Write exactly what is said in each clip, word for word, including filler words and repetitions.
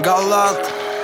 Галат.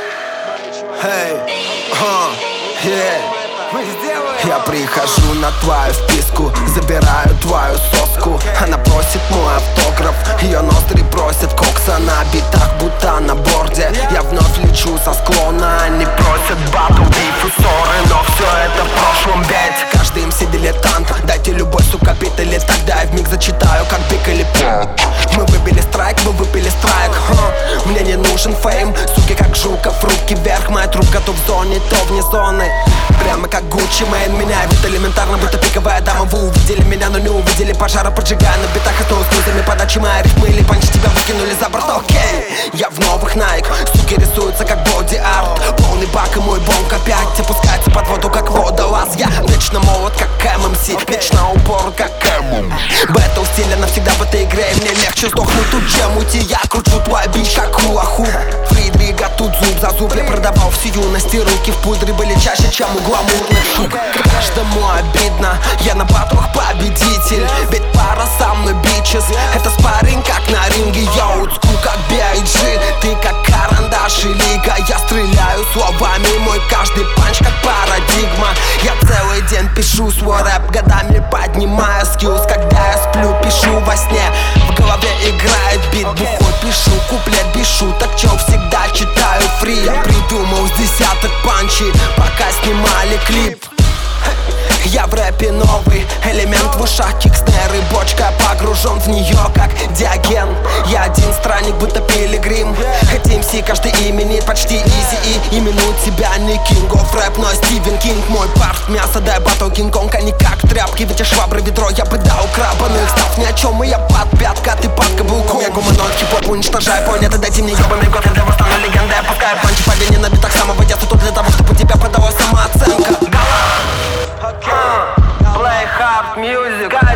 Эй, ха, yeah. Я прихожу на твою вписку, забираю твою соску. Она просит мой автограф, ее ноздри просят кокса. На битах, будто на борде. Я вновь лечу со склона. Они просят батл, биф и ссоры, но все это в прошлом, ведь каждый эм си дилетант. Дайте любой, сука, бит, или тогда я вмиг зачитаю, как бик или пот. Мы выбили страйк, вы выпили страйк. Ха. Мне не нужен фейм, суки, как Жуков, руки вверх. Моя трубка то в зоне, то вне зоны. Прямо как Гуччи Мэйн, меня ведь элементарно, будто пиковая дама. Вы увидели меня, но не увидели пожара, поджигая на битах. А то с низами подачи мои рифмы или панч тебя выкинули за борт. Окей, я в новых Nike, суки рисуются как боди-арт. Полный бак и мой бонг опять опускается под воду, как водолаз. Я вечно молод, как эм эм си, вечно упор, как эм. Бэтл стиля навсегда в этой игре, и мне легче сдохнуть тут, чем уйти. Я кручу твой бич, как хула-хуп. Фридрига тут зуб за зуб. Я продавал всю юность, и руки в пудре были чаще, чем у гламурных шуб. Каждому обидно, я на батлах победитель. Ведь пара со мной бичес, это спарринг, как на ринге. Я утску, как би ай джи, ты как карандаш и лига. Я стреляю словами, мой каждый панч как парадигма. Я целый день пишу свой рэп, годами поднимая скиллс. Когда я сплю, пишу во сне, в голове играет бит. Бухой пишу куплет без шуток, чё всегда читаю фри. Я придумал с десяток панчей, пока снимали клип. Я в рэпе новый элемент, в ушах кикснер и бочка. Погружен в нее, как Диоген. Я один странник, будто пилигрим. Эти эм си каждый именит, почти изи и именует себя не King of Rap, но Стивен Кинг. Мой парт мясо, дай батл Кинг-Конг, а не как тряпки. Ведь я швабры ведро, я бы дал краба. Но их став ни о чем, и я под пятка, ты под каблуком. Я гуманоид, хип-хоп уничтожаю, понятно, дайте мне ебаный год. Я для вас стану легендой, я пускаю панчи по вине на битах самого детства. Тут для того, чтобы тебя подала самооценка. Play hard music.